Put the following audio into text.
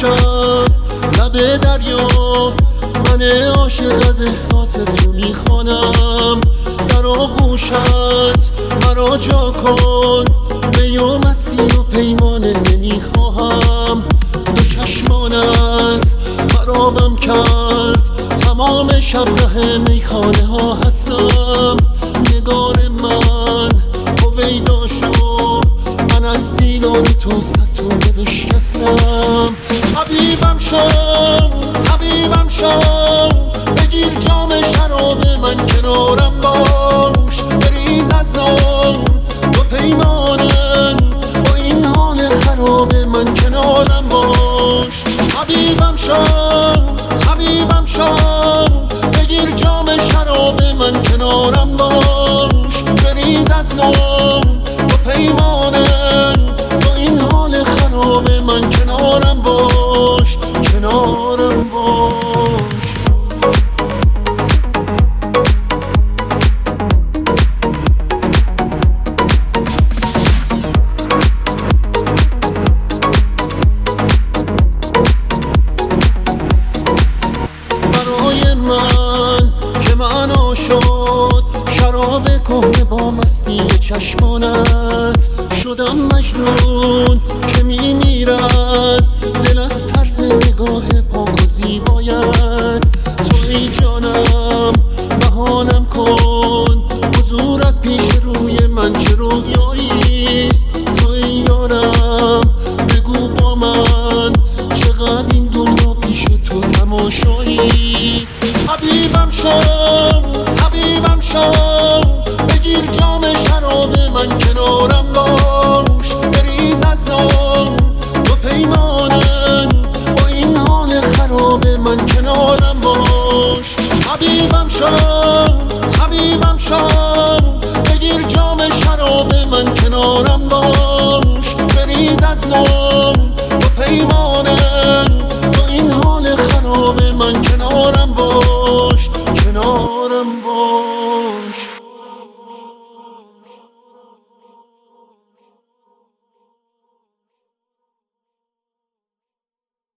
باشم لب دریا، من عاشق از احساس تو میخوانم. در آغوشت مرا جا کن، می و مسیح و پیمانه نمیخواهم. دو چشمانت خرابم کرد، تمام شبگه میخانه ها هستم. نگار من هویدا شو، من از دیدار تو ستونه بشکستم. طبیبم شو، بگیر جام شراب من، کنارم باش، بریز از نام دو پیمانم، با این حال خراب من کنارم باش. طبیبم شو، بگیر جام شراب من، کنارم باش، بریز از نام دو پیمانم، با این حال خراب من کنارم باش، کنارم باش. برای من که معنا شد شراب کهنه با مستی چشمانت، شدم مجنون که میمیرد دل از طرز نگاه پاک و زیبایت. تو ای جانم بهانم کن، حضورت پیش روی من چه رویاییست. تو ای یارم بگو با من، چقدر این دنیا پیش تو تماشاییست. طبیبم شو، بگیر جام شراب من، کنارم باش، بریز از نام دو پیمانم، با این حال خراب من کنارم باش. طبیبم شو، بگیر جام شراب من، کنارم باش، بریز از نام دو پیمانم، با این حال خراب من کنارم